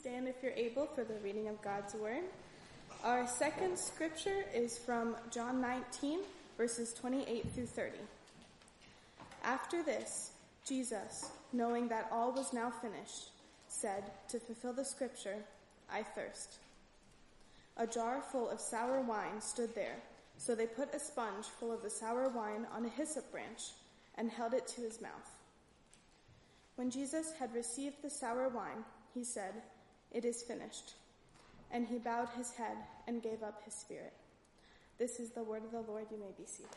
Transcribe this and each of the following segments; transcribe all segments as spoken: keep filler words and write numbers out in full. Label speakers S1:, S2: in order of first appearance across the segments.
S1: stand if you're able for the reading of God's Word. Our second scripture is from John nineteen, verses twenty-eight through thirty. After this, Jesus, knowing that all was now finished, said, to fulfill the scripture, I thirst. A jar full of sour wine stood there, so they put a sponge full of the sour wine on a hyssop branch and held it to his mouth. When Jesus had received the sour wine, he said, It is finished. And he bowed his head and gave up his spirit. This is the word of the Lord. You may be seated.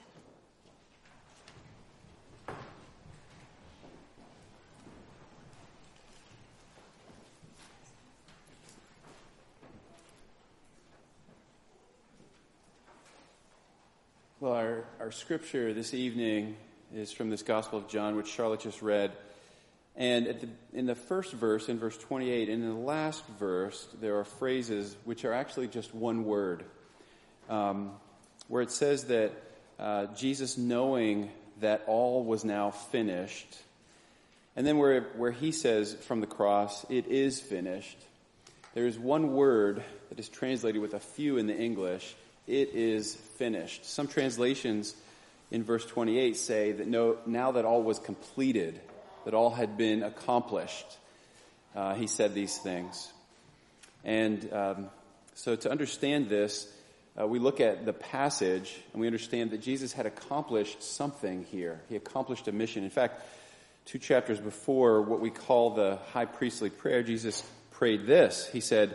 S2: Well, our, our scripture this evening is from this Gospel of John, which Charlotte just read. And at the, in the first verse, in verse twenty-eight, and in the last verse, there are phrases which are actually just one word, um, where it says that uh, Jesus, knowing that all was now finished, and then where, where he says from the cross, it is finished, there is one word that is translated with a few in the English, it is finished. Some translations in verse twenty-eight say that no, now that all was completed, that all had been accomplished, uh, he said these things. And um, so to understand this, uh, we look at the passage and we understand that Jesus had accomplished something here. He accomplished a mission. In fact, two chapters before what we call the high priestly prayer, Jesus prayed this. He said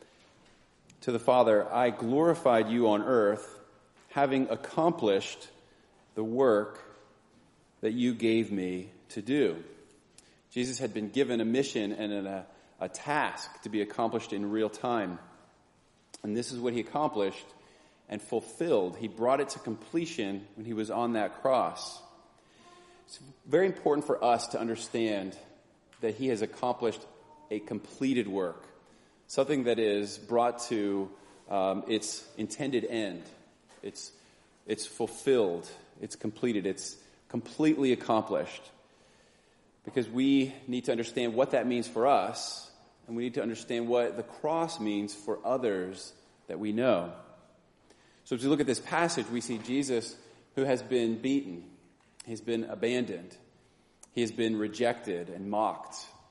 S2: to the Father, I glorified you on earth, having accomplished the work that you gave me to do. Jesus had been given a mission and a, a task to be accomplished in real time. And this is what he accomplished and fulfilled. He brought it to completion when he was on that cross. It's very important for us to understand that he has accomplished a completed work, something that is brought to um, its intended end. It's, it's fulfilled. It's completed. It's completely accomplished. Because we need to understand what that means for us, and we need to understand what the cross means for others that we know. So as we look at this passage, we see Jesus who has been beaten. He's been abandoned. He has been rejected and mocked.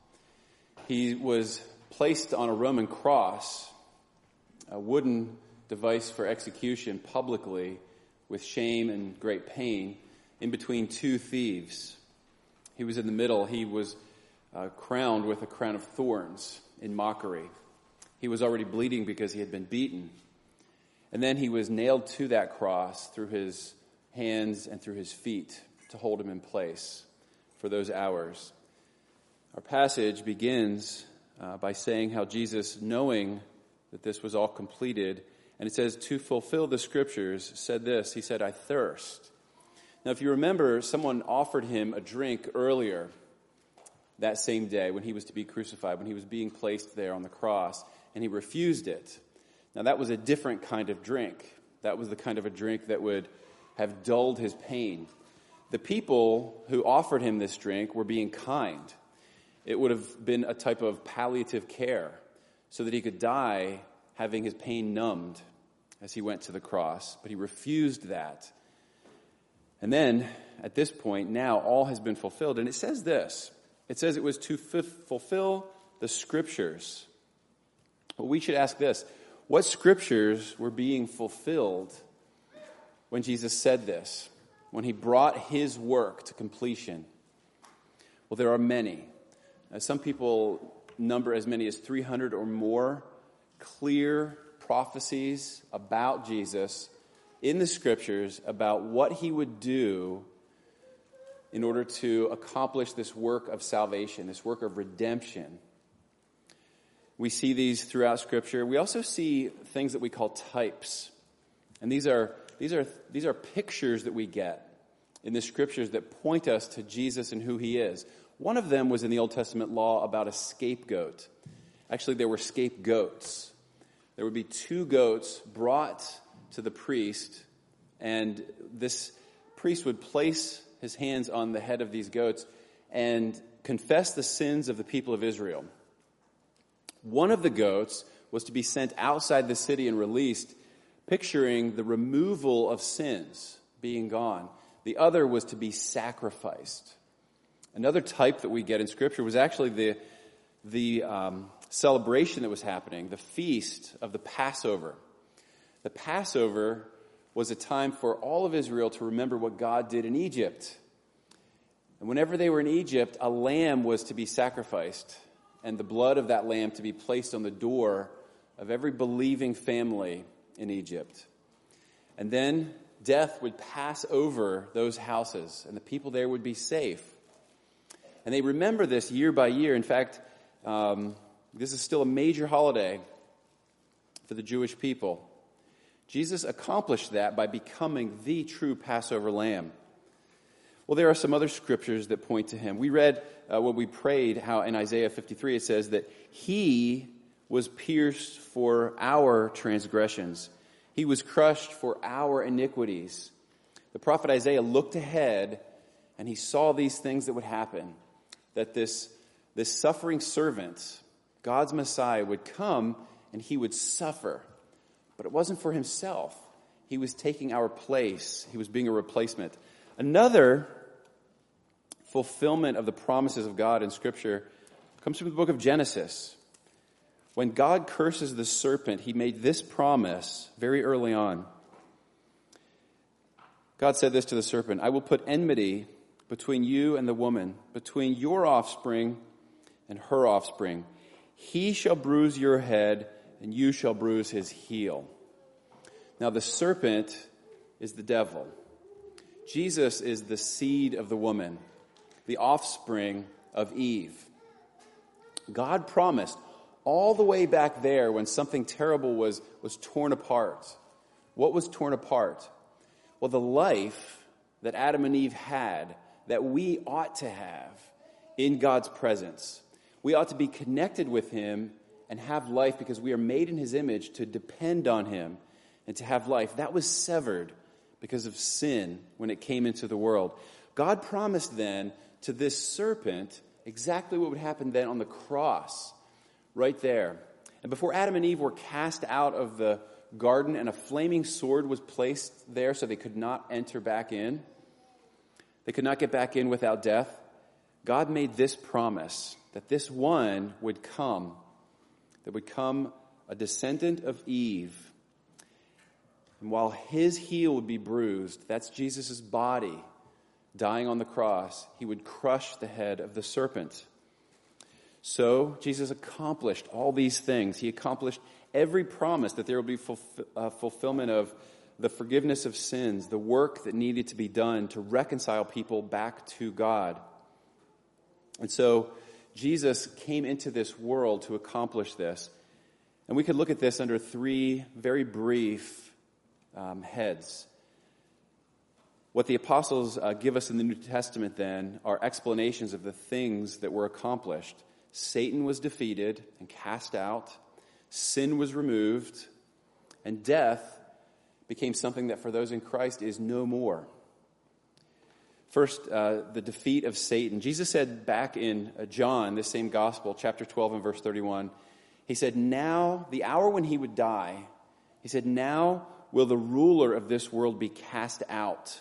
S2: He was placed on a Roman cross, a wooden device for execution publicly with shame and great pain, in between two thieves. He was in the middle. He was uh, crowned with a crown of thorns in mockery. He was already bleeding because he had been beaten. And then he was nailed to that cross through his hands and through his feet to hold him in place for those hours. Our passage begins uh, by saying how Jesus, knowing that this was all completed, and it says, to fulfill the scriptures, said this. He said, I thirst. Now, if you remember, someone offered him a drink earlier that same day when he was to be crucified, when he was being placed there on the cross, and he refused it. Now, that was a different kind of drink. That was the kind of a drink that would have dulled his pain. The people who offered him this drink were being kind. It would have been a type of palliative care so that he could die having his pain numbed as he went to the cross. But he refused that. And then, at this point, now all has been fulfilled. And it says this. It says it was to f- fulfill the scriptures. Well, we should ask this. What scriptures were being fulfilled when Jesus said this? When he brought his work to completion? Well, there are many. Now, some people number as many as three hundred or more clear prophecies about Jesus in the scriptures about what he would do in order to accomplish this work of salvation, this work of redemption. We see these throughout scripture. We also see things that we call types. And these are these are these are pictures that we get in the scriptures that point us to Jesus and who he is. One of them was in the Old Testament law about a scapegoat. Actually, there were scapegoats. There would be two goats brought to the priest, and this priest would place his hands on the head of these goats and confess the sins of the people of Israel. One of the goats was to be sent outside the city and released, picturing the removal of sins being gone. The other was to be sacrificed. Another type that we get in Scripture was actually the, the um, celebration that was happening, the feast of the Passover. The Passover was a time for all of Israel to remember what God did in Egypt. And whenever they were in Egypt, a lamb was to be sacrificed, and the blood of that lamb to be placed on the door of every believing family in Egypt. And then death would pass over those houses, and the people there would be safe. And they remember this year by year. In fact, um, this is still a major holiday for the Jewish people. Jesus accomplished that by becoming the true Passover lamb. Well, there are some other scriptures that point to him. We read uh, when we prayed how in Isaiah fifty-three it says that he was pierced for our transgressions. He was crushed for our iniquities. The prophet Isaiah looked ahead and he saw these things that would happen. That this, this suffering servant, God's Messiah, would come and he would suffer. But it wasn't for himself. He was taking our place. He was being a replacement. Another fulfillment of the promises of God in Scripture comes from the book of Genesis. When God curses the serpent, he made this promise very early on. God said this to the serpent, I will put enmity between you and the woman, between your offspring and her offspring. He shall bruise your head, and you shall bruise his heel. Now the serpent is the devil. Jesus is the seed of the woman, the offspring of Eve. God promised all the way back there when something terrible was, was torn apart. What was torn apart? Well, the life that Adam and Eve had, that we ought to have in God's presence. We ought to be connected with him and have life because we are made in his image to depend on him and to have life. That was severed because of sin when it came into the world. God promised then to this serpent exactly what would happen then on the cross, right there. And before Adam and Eve were cast out of the garden and a flaming sword was placed there so they could not enter back in, they could not get back in without death, God made this promise that this one would come, that would come a descendant of Eve. And while his heel would be bruised, that's Jesus' body dying on the cross, he would crush the head of the serpent. So Jesus accomplished all these things. He accomplished every promise that there will be fulf- uh, fulfillment of the forgiveness of sins, the work that needed to be done to reconcile people back to God. And so Jesus came into this world to accomplish this. And we could look at this under three very brief um, heads. What the apostles uh, give us in the New Testament then are explanations of the things that were accomplished. Satan was defeated and cast out. Sin was removed. And death became something that for those in Christ is no more. First, uh, the defeat of Satan. Jesus said back in uh, John, this same gospel, chapter twelve and verse thirty-one, he said, now, the hour when he would die, he said, now will the ruler of this world be cast out.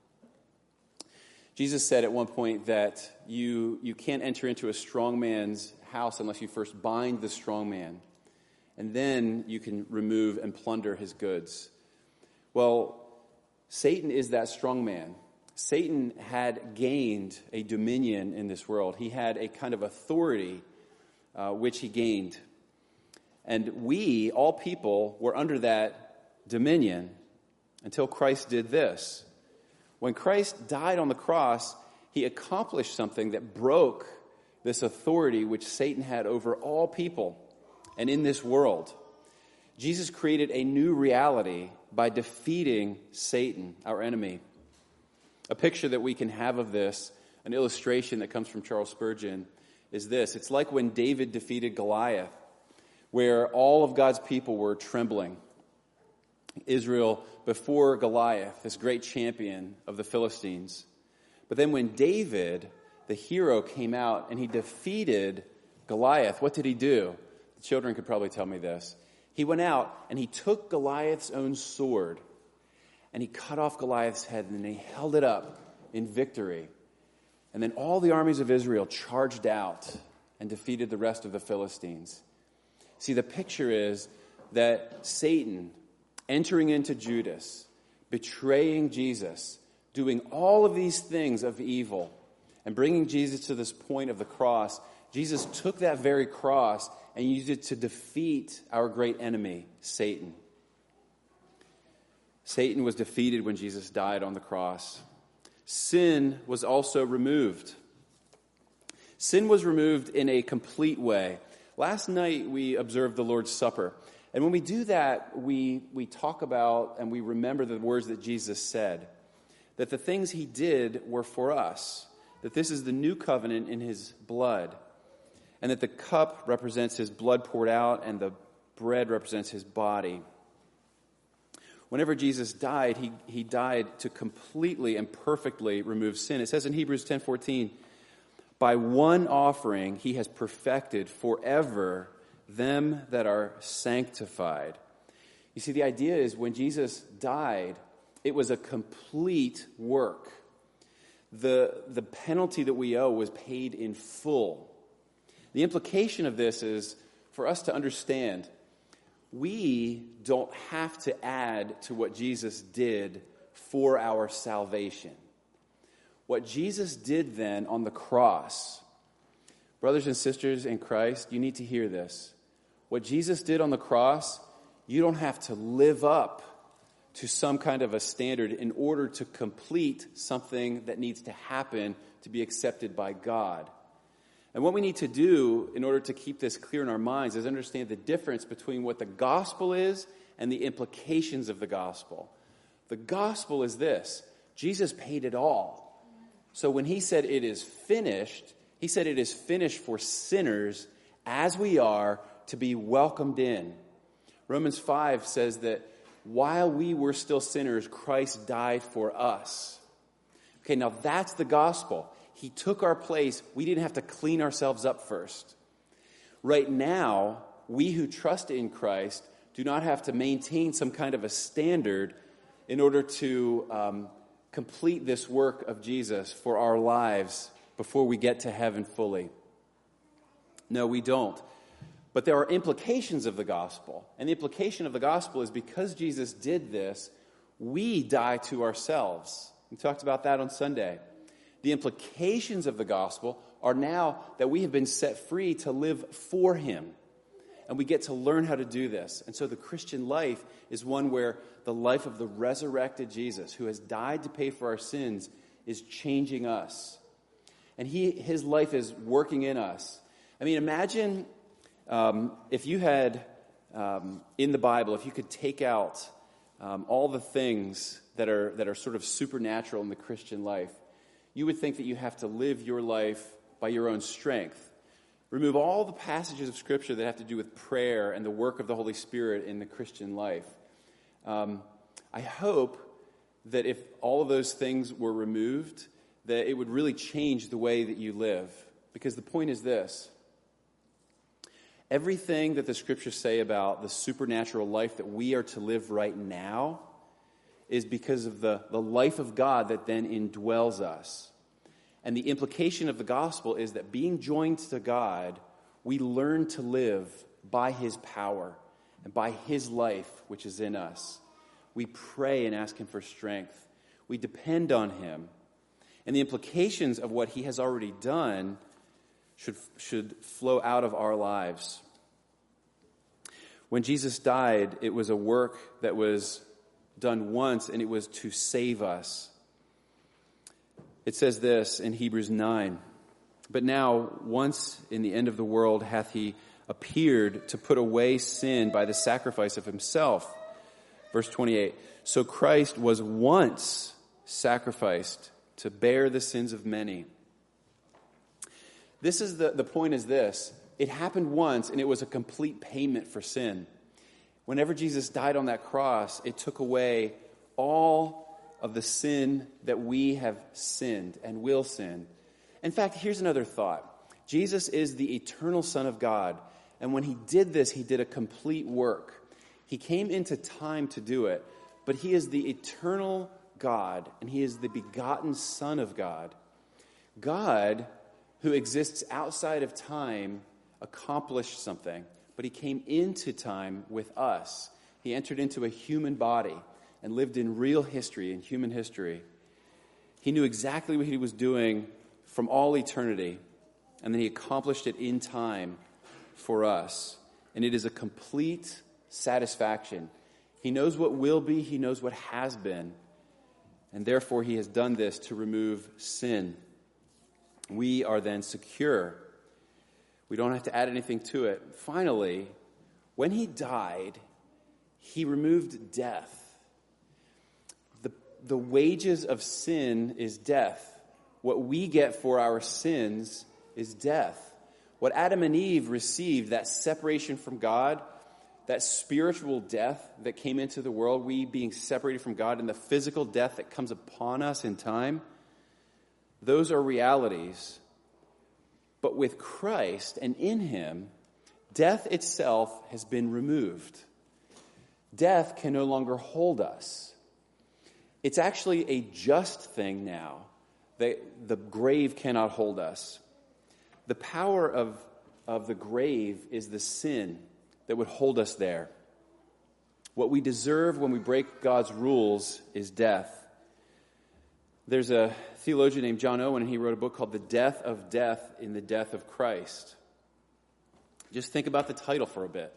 S2: Jesus said at one point that you, you can't enter into a strong man's house unless you first bind the strong man. And then you can remove and plunder his goods. Well, Satan is that strong man. Satan had gained a dominion in this world. He had a kind of authority uh, which he gained. And we, all people, were under that dominion until Christ did this. When Christ died on the cross, he accomplished something that broke this authority which Satan had over all people and in this world. Jesus created a new reality by defeating Satan, our enemy. A picture that we can have of this, an illustration that comes from Charles Spurgeon, is this. It's like when David defeated Goliath, where all of God's people were trembling. Israel before Goliath, this great champion of the Philistines. But then when David, the hero, came out and he defeated Goliath, what did he do? The children could probably tell me this. He went out and he took Goliath's own sword and he cut off Goliath's head and then he held it up in victory. And then all the armies of Israel charged out and defeated the rest of the Philistines. See, the picture is that Satan entering into Judas, betraying Jesus, doing all of these things of evil, and bringing Jesus to this point of the cross, Jesus took that very cross and used it to defeat our great enemy, Satan. Satan was defeated when Jesus died on the cross. Sin was also removed. Sin was removed in a complete way. Last night we observed the Lord's Supper. And when we do that, we, we talk about and we remember the words that Jesus said. That the things he did were for us. That this is the new covenant in his blood. And that the cup represents his blood poured out and the bread represents his body. Whenever Jesus died, he, he died to completely and perfectly remove sin. It says in Hebrews ten fourteen, by one offering he has perfected forever them that are sanctified. You see, the idea is when Jesus died, it was a complete work. The, the penalty that we owe was paid in full. The implication of this is for us to understand we don't have to add to what Jesus did for our salvation. What Jesus did then on the cross, brothers and sisters in Christ, you need to hear this. What Jesus did on the cross, you don't have to live up to some kind of a standard in order to complete something that needs to happen to be accepted by God. And what we need to do in order to keep this clear in our minds is understand the difference between what the gospel is and the implications of the gospel. The gospel is this: Jesus paid it all. So when he said it is finished, he said it is finished for sinners as we are to be welcomed in. Romans five says that while we were still sinners, Christ died for us. Okay, now that's the gospel. He took our place. We didn't have to clean ourselves up first. Right now, we who trust in Christ do not have to maintain some kind of a standard in order to um, complete this work of Jesus for our lives before we get to heaven fully. No, we don't. But there are implications of the gospel. And the implication of the gospel is because Jesus did this, we die to ourselves. We talked about that on Sunday. The implications of the gospel are now that we have been set free to live for him. And we get to learn how to do this. And so the Christian life is one where the life of the resurrected Jesus, who has died to pay for our sins, is changing us. And he, his life is working in us. I mean, imagine um, if you had, um, in the Bible, if you could take out um, all the things that are that are sort of supernatural in the Christian life. You would think that you have to live your life by your own strength. Remove all the passages of Scripture that have to do with prayer and the work of the Holy Spirit in the Christian life. Um, I hope that if all of those things were removed, that it would really change the way that you live. Because the point is this: everything that the Scriptures say about the supernatural life that we are to live right now is because of the, the life of God that then indwells us. And the implication of the gospel is that being joined to God, we learn to live by his power and by his life which is in us. We pray and ask him for strength. We depend on him. And the implications of what he has already done should, should flow out of our lives. When Jesus died, it was a work that was done once, and it was to save us. It says this in Hebrews nine, but now, once in the end of the world, hath he appeared to put away sin by the sacrifice of himself. Verse twenty-eight, so Christ was once sacrificed to bear the sins of many. This is the, the point is this. It happened once, and it was a complete payment for sin. Whenever Jesus died on that cross, it took away all of the sin that we have sinned and will sin. In fact, here's another thought. Jesus is the eternal Son of God, And when he did this, he did a complete work. He came into time to do it, but he is the eternal God, and he is the begotten Son of God. God, who exists outside of time, accomplished something, but he came into time with us. He entered into a human body and lived in real history, in human history. He knew exactly what he was doing from all eternity, and then he accomplished it in time for us. And it is a complete satisfaction. He knows what will be, he knows what has been, and therefore he has done this to remove sin. We are then secure. We don't have to add anything to it. Finally, when he died, he removed death. The, the wages of sin is death. What we get for our sins is death. What Adam and Eve received, that separation from God, that spiritual death that came into the world, we being separated from God, and the physical death that comes upon us in time, those are realities. But with Christ and in him, death itself has been removed. Death can no longer hold us. It's actually a just thing now that the grave cannot hold us. The power of, of the grave is the sin that would hold us there. What we deserve when we break God's rules is death. There's a theologian named John Owen, and he wrote a book called The Death of Death in the Death of Christ. Just think about the title for a bit.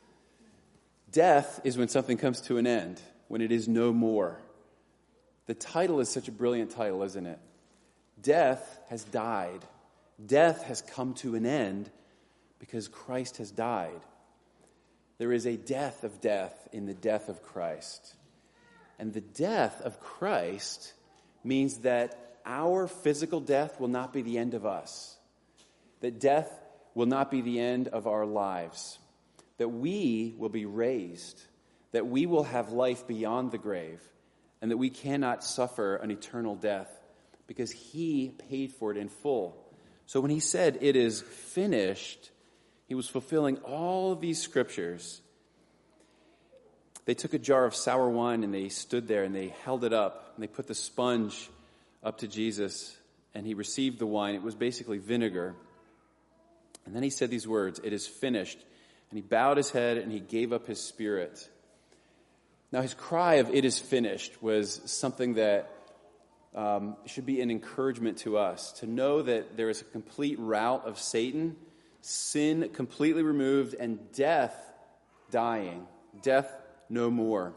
S2: Death is when something comes to an end, when it is no more. The title is such a brilliant title, isn't it? Death has died. Death has come to an end because Christ has died. There is a death of death in the death of Christ. And the death of Christ means that our physical death will not be the end of us. That death will not be the end of our lives. That we will be raised. That we will have life beyond the grave. And that we cannot suffer an eternal death because he paid for it in full. So when he said, "It is finished," he was fulfilling all of these scriptures. They took a jar of sour wine and they stood there and they held it up and they put the sponge up to Jesus and he received the wine. It was basically vinegar. And then he said these words, "It is finished." And he bowed his head and he gave up his spirit. Now his cry of "it is finished" was something that um, should be an encouragement to us, to know that there is a complete rout of Satan, sin completely removed, and death dying. Death no more.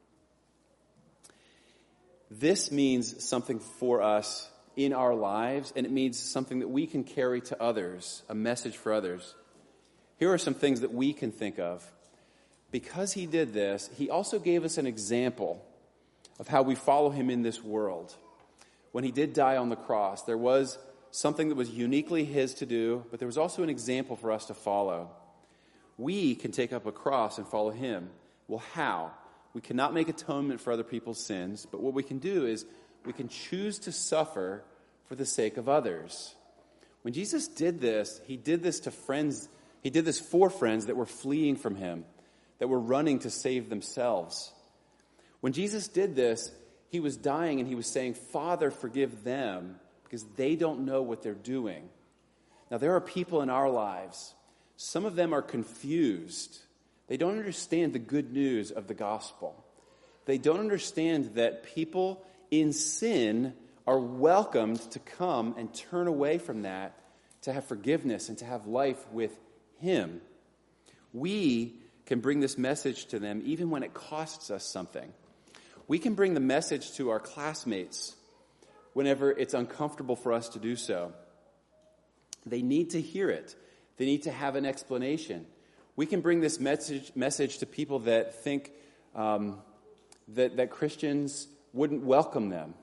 S2: This means something for us in our lives, and it means something that we can carry to others, a message for others. Here are some things that we can think of. Because he did this, he also gave us an example of how we follow him in this world. When he did die on the cross, there was something that was uniquely his to do, but there was also an example for us to follow. We can take up a cross and follow him. Well, how? We cannot make atonement for other people's sins, but what we can do is we can choose to suffer for the sake of others. When Jesus did this, he did this to friends. He did this for friends that were fleeing from him, that were running to save themselves. When Jesus did this, he was dying and he was saying, "Father, forgive them because they don't know what they're doing." Now, there are people in our lives, some of them are confused. They don't understand the good news of the gospel. They don't understand that people in sin are welcomed to come and turn away from that, to have forgiveness and to have life with him. We can bring this message to them even when it costs us something. We can bring the message to our classmates whenever it's uncomfortable for us to do so. They need to hear it. They need to have an explanation. We can bring this message message to people that think um, that, that Christians wouldn't welcome them.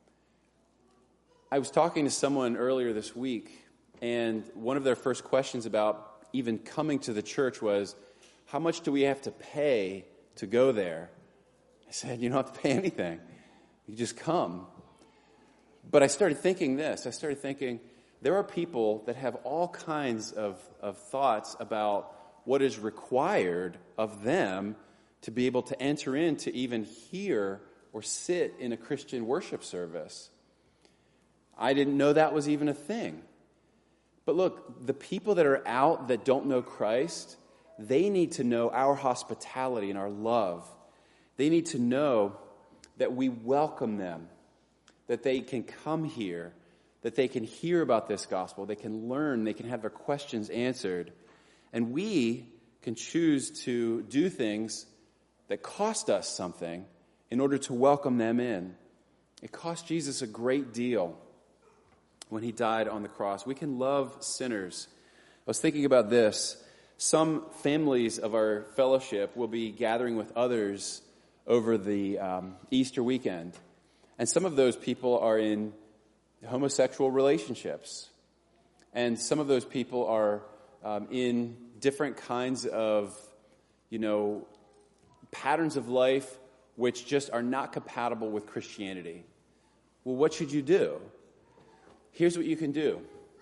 S2: I was talking to someone earlier this week, and one of their first questions about even coming to the church was, "How much do we have to pay to go there?" I said, "You don't have to pay anything. You just come." But I started thinking this. I started thinking, there are people that have all kinds of, of thoughts about what is required of them to be able to enter in to even hear or sit in a Christian worship service. I didn't know that was even a thing. But look, the people that are out that don't know Christ, they need to know our hospitality and our love. They need to know that we welcome them, that they can come here, that they can hear about this gospel, they can learn, they can have their questions answered. And we can choose to do things that cost us something in order to welcome them in. It cost Jesus a great deal when he died on the cross. We can love sinners. I was thinking about this. Some families of our fellowship will be gathering with others over the um, Easter weekend. And some of those people are in homosexual relationships. And some of those people are um, in different kinds of, you know, patterns of life which just are not compatible with Christianity. Well, what should you do? Here's what you can do.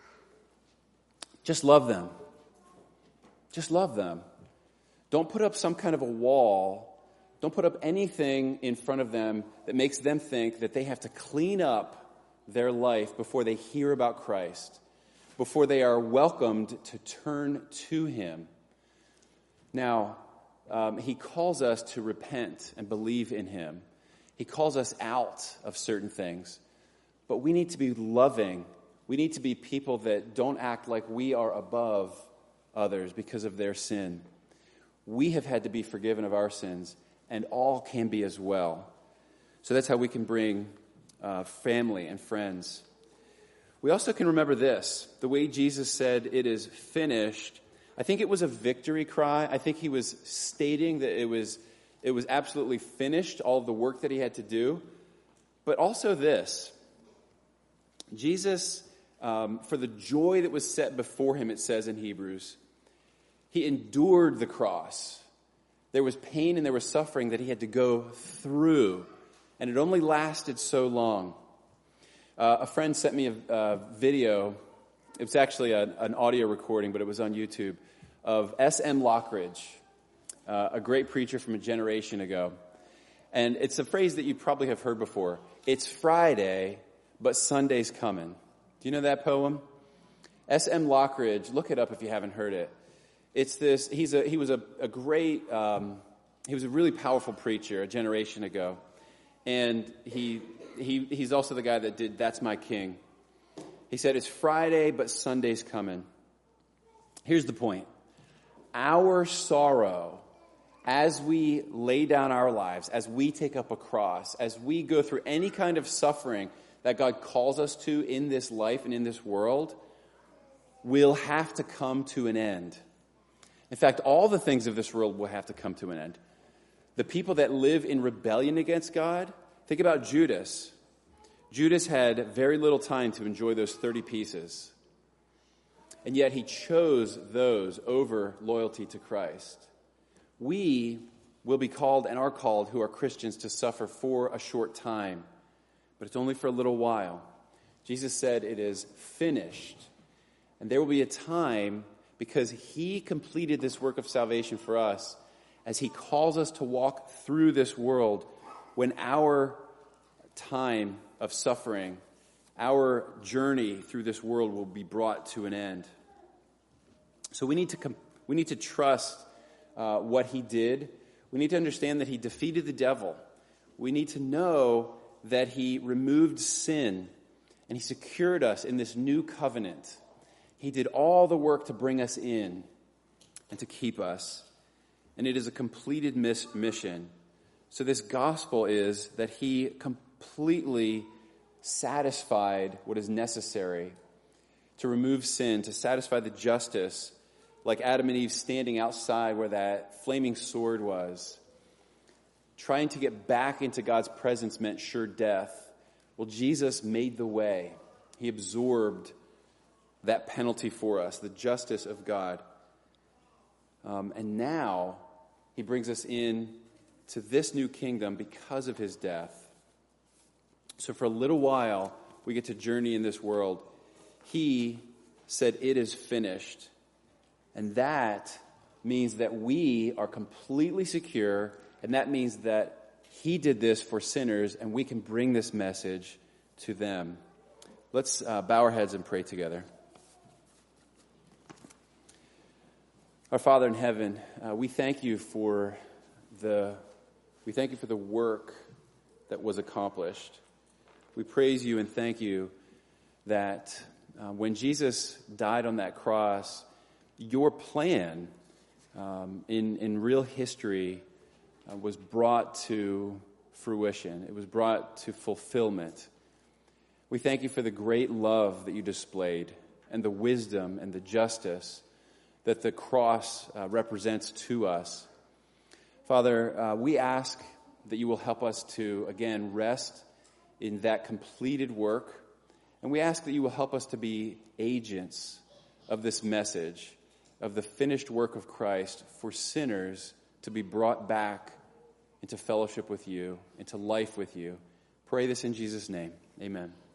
S2: Just love them. Just love them. Don't put up some kind of a wall. Don't put up anything in front of them that makes them think that they have to clean up their life before they hear about Christ, before they are welcomed to turn to him. Now, um, he calls us to repent and believe in him. He calls us out of certain things. But we need to be loving. We need to be people that don't act like we are above others because of their sin. We have had to be forgiven of our sins, and all can be as well. So that's how we can bring uh, family and friends. We also can remember this. The way Jesus said, "It is finished," I think it was a victory cry. I think he was stating that it was, it was absolutely finished, all of the work that he had to do. But also this. Jesus, um, for the joy that was set before him, it says in Hebrews, he endured the cross. There was pain and there was suffering that he had to go through, and it only lasted so long. Uh, a friend sent me a, a video. It was actually a, an audio recording, but it was on YouTube, of S M Lockridge, uh, a great preacher from a generation ago. And it's a phrase that you probably have heard before. It's Friday, but Sunday's coming. Do you know that poem? S M Lockridge, look it up if you haven't heard it. It's this, he's a, he was a, a great, um, he was a really powerful preacher a generation ago. And he, he, he's also the guy that did That's My King. He said, it's Friday, but Sunday's coming. Here's the point. Our sorrow, as we lay down our lives, as we take up a cross, as we go through any kind of suffering that God calls us to in this life and in this world, will have to come to an end. In fact, all the things of this world will have to come to an end. The people that live in rebellion against God, think about Judas. Judas had very little time to enjoy those thirty pieces. And yet he chose those over loyalty to Christ. We will be called and are called, who are Christians, to suffer for a short time. But it's only for a little while. Jesus said it is finished. And there will be a time, because he completed this work of salvation for us, as he calls us to walk through this world, when our time of suffering, our journey through this world will be brought to an end. So we need to com- we need to trust uh, what he did. We need to understand that he defeated the devil. We need to know that he removed sin and he secured us in this new covenant. He did all the work to bring us in and to keep us. And it is a completed miss- mission. So this gospel is that he completely satisfied what is necessary to remove sin, to satisfy the justice, like Adam and Eve standing outside where that flaming sword was. Trying to get back into God's presence meant sure death. Well, Jesus made the way. He absorbed that penalty for us, the justice of God. Um, and now he brings us in to this new kingdom because of his death. So for a little while, we get to journey in this world. He said, it is finished. And that means that we are completely secure, and that means that he did this for sinners, and we can bring this message to them. Let's uh, bow our heads and pray together. Our Father in heaven, uh, we thank you for the we thank you for the work that was accomplished. We praise you and thank you that uh, when Jesus died on that cross, your plan um, in in real history uh, was brought to fruition. It was brought to fulfillment. We thank you for the great love that you displayed and the wisdom and the justice that the cross uh, represents to us. Father, uh, we ask that you will help us to, again, rest in that completed work. And we ask that you will help us to be agents of this message, of the finished work of Christ for sinners to be brought back into fellowship with you, into life with you. Pray this in Jesus' name. Amen.